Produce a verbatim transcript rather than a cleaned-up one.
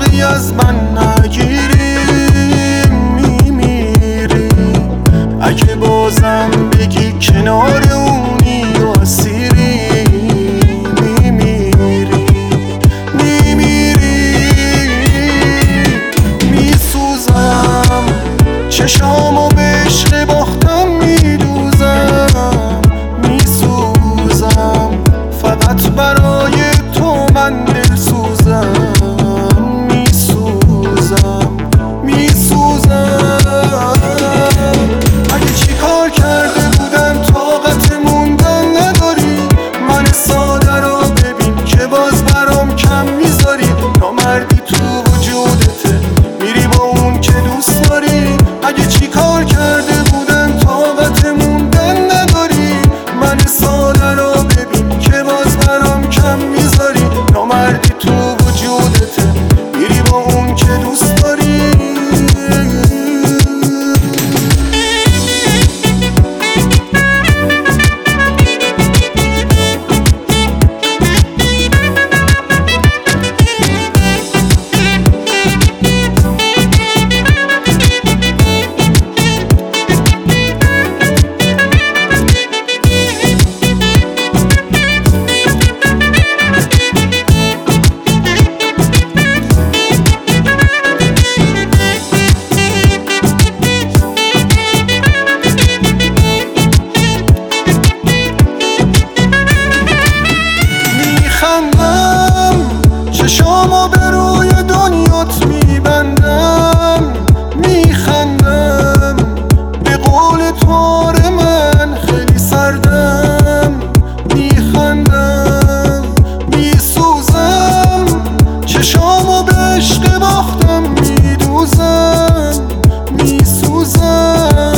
فرقی از من نگیری میمیری. اگه بازم بگی کنار اونی و اسیری میمیری میمیری. میسوزم چشامو به عشق باختم میدوزم. میسوزم فقط برای تو من دل سوزم. میسوزم میسوزم. اگه چی کار کرده بودم طاقت موندن نداری؟ من ساده رو ببین که باز برام کم میذاری. نامردی تو وجودته میری با اون که دوست داری. اگه چی کار کرده بودم طاقت موندن نداری؟ من ساده رو ببین که باز برام کم میذاری. نامردی تو وجودته میری با اون که دوست داری. چشامو به روی دنیات میبندم. میخندم به قول تار من خیلی سردم. میخندم میسوزم چشامو به عشق باختم میدوزم. میسوزم